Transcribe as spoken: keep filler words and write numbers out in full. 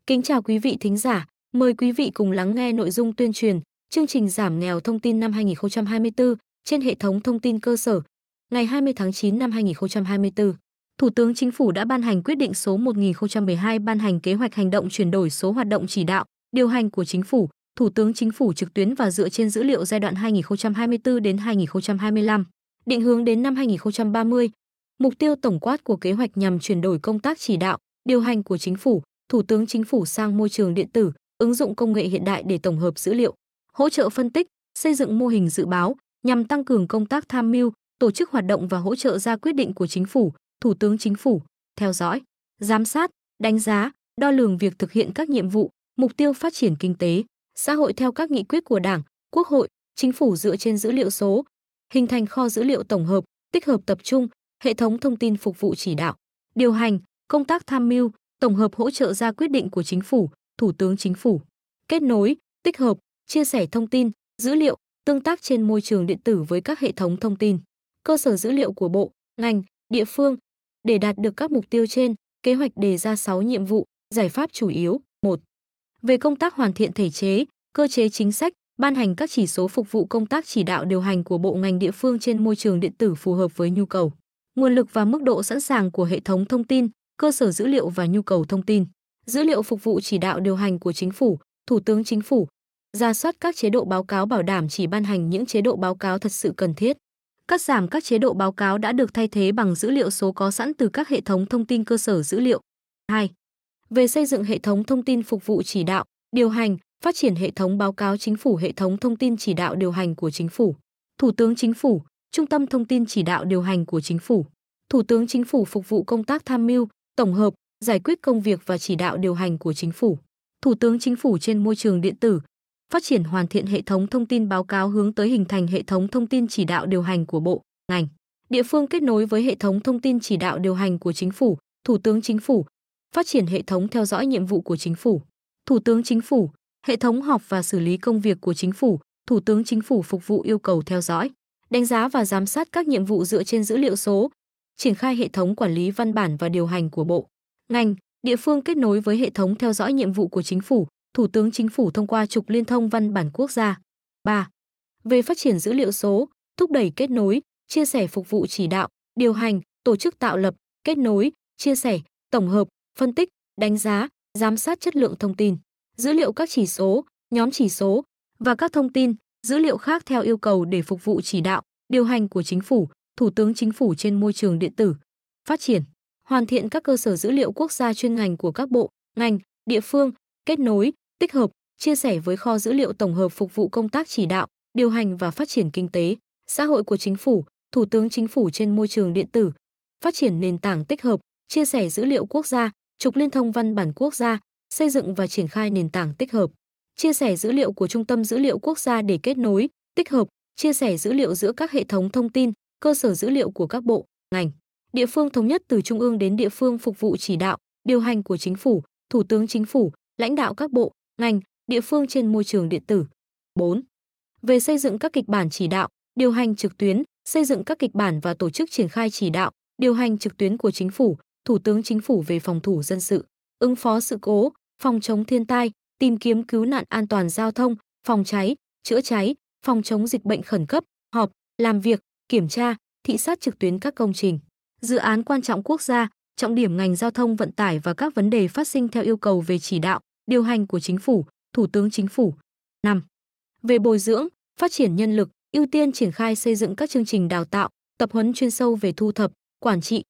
Kính chào quý vị thính giả, mời quý vị cùng lắng nghe nội dung tuyên truyền chương trình giảm nghèo thông tin năm hai nghìn không trăm hai mươi tư trên hệ thống thông tin cơ sở. Ngày hai mươi tháng chín năm hai nghìn không trăm hai mươi tư, Thủ tướng Chính phủ đã ban hành quyết định số một nghìn không trăm mười hai ban hành kế hoạch hành động chuyển đổi số hoạt động chỉ đạo, điều hành của Chính phủ, Thủ tướng Chính phủ trực tuyến và dựa trên dữ liệu giai đoạn hai nghìn không trăm hai mươi tư đến hai nghìn không trăm hai mươi lăm, định hướng đến năm hai nghìn không trăm ba mươi. Mục tiêu tổng quát của kế hoạch nhằm chuyển đổi công tác chỉ đạo, điều hành của Chính phủ, Thủ tướng Chính phủ sang môi trường điện tử, ứng dụng công nghệ hiện đại để tổng hợp dữ liệu, hỗ trợ phân tích, xây dựng mô hình dự báo nhằm tăng cường công tác tham mưu, tổ chức hoạt động và hỗ trợ ra quyết định của Chính phủ, Thủ tướng Chính phủ, theo dõi, giám sát, đánh giá, đo lường việc thực hiện các nhiệm vụ, mục tiêu phát triển kinh tế, xã hội theo các nghị quyết của Đảng, Quốc hội, Chính phủ dựa trên dữ liệu số, hình thành kho dữ liệu tổng hợp, tích hợp tập trung, hệ thống thông tin phục vụ chỉ đạo, điều hành, công tác tham mưu, tổng hợp hỗ trợ ra quyết định của Chính phủ, Thủ tướng Chính phủ, kết nối, tích hợp, chia sẻ thông tin, dữ liệu, tương tác trên môi trường điện tử với các hệ thống thông tin, cơ sở dữ liệu của bộ, ngành, địa phương. Để đạt được các mục tiêu trên, kế hoạch đề ra sáu nhiệm vụ, giải pháp chủ yếu. một. Về công tác hoàn thiện thể chế, cơ chế chính sách, ban hành các chỉ số phục vụ công tác chỉ đạo điều hành của bộ ngành địa phương trên môi trường điện tử phù hợp với nhu cầu, nguồn lực và mức độ sẵn sàng của hệ thống thông tin, cơ sở dữ liệu và nhu cầu thông tin, dữ liệu phục vụ chỉ đạo điều hành của Chính phủ, Thủ tướng Chính phủ, rà soát các chế độ báo cáo bảo đảm chỉ ban hành những chế độ báo cáo thật sự cần thiết, cắt giảm các chế độ báo cáo đã được thay thế bằng dữ liệu số có sẵn từ các hệ thống thông tin cơ sở dữ liệu. hai. Về xây dựng hệ thống thông tin phục vụ chỉ đạo, điều hành, phát triển hệ thống báo cáo Chính phủ, hệ thống thông tin chỉ đạo điều hành của Chính phủ, Thủ tướng Chính phủ, Trung tâm thông tin chỉ đạo điều hành của Chính phủ, Thủ tướng Chính phủ phục vụ công tác tham mưu, tổng hợp, giải quyết công việc và chỉ đạo điều hành của Chính phủ, Thủ tướng Chính phủ trên môi trường điện tử, phát triển hoàn thiện hệ thống thông tin báo cáo hướng tới hình thành hệ thống thông tin chỉ đạo điều hành của bộ, ngành, địa phương kết nối với hệ thống thông tin chỉ đạo điều hành của Chính phủ, Thủ tướng Chính phủ, phát triển hệ thống theo dõi nhiệm vụ của Chính phủ, Thủ tướng Chính phủ, hệ thống họp và xử lý công việc của Chính phủ, Thủ tướng Chính phủ phục vụ yêu cầu theo dõi, đánh giá và giám sát các nhiệm vụ dựa trên dữ liệu số, triển khai hệ thống quản lý văn bản và điều hành của bộ, ngành, địa phương kết nối với hệ thống theo dõi nhiệm vụ của Chính phủ, Thủ tướng Chính phủ thông qua trục liên thông văn bản quốc gia. ba. Về phát triển dữ liệu số, thúc đẩy kết nối, chia sẻ phục vụ chỉ đạo, điều hành, tổ chức tạo lập, kết nối, chia sẻ, tổng hợp, phân tích, đánh giá, giám sát chất lượng thông tin, dữ liệu các chỉ số, nhóm chỉ số và các thông tin, dữ liệu khác theo yêu cầu để phục vụ chỉ đạo, điều hành của Chính phủ, Thủ tướng Chính phủ trên môi trường điện tử. Phát triển, hoàn thiện các cơ sở dữ liệu quốc gia chuyên ngành của các bộ, ngành, địa phương, kết nối, tích hợp, chia sẻ với kho dữ liệu tổng hợp phục vụ công tác chỉ đạo, điều hành và phát triển kinh tế, xã hội của Chính phủ, Thủ tướng Chính phủ trên môi trường điện tử. Phát triển nền tảng tích hợp, chia sẻ dữ liệu quốc gia, trục liên thông văn bản quốc gia, xây dựng và triển khai nền tảng tích hợp, chia sẻ dữ liệu của Trung tâm Dữ liệu Quốc gia để kết nối, tích hợp, chia sẻ dữ liệu giữa các hệ thống thông tin, cơ sở dữ liệu của các bộ, ngành, địa phương thống nhất từ trung ương đến địa phương phục vụ chỉ đạo, điều hành của Chính phủ, Thủ tướng Chính phủ, lãnh đạo các bộ, ngành, địa phương trên môi trường điện tử. bốn. Về xây dựng các kịch bản chỉ đạo, điều hành trực tuyến, xây dựng các kịch bản và tổ chức triển khai chỉ đạo, điều hành trực tuyến của Chính phủ, Thủ tướng Chính phủ về phòng thủ dân sự, ứng phó sự cố, phòng chống thiên tai, tìm kiếm cứu nạn an toàn giao thông, phòng cháy, chữa cháy, phòng chống dịch bệnh khẩn cấp, họp, làm việc, kiểm tra, thị sát trực tuyến các công trình, dự án quan trọng quốc gia, trọng điểm ngành giao thông vận tải và các vấn đề phát sinh theo yêu cầu về chỉ đạo, điều hành của Chính phủ, Thủ tướng Chính phủ. năm. Về bồi dưỡng, phát triển nhân lực, ưu tiên triển khai xây dựng các chương trình đào tạo, tập huấn chuyên sâu về thu thập, quản trị,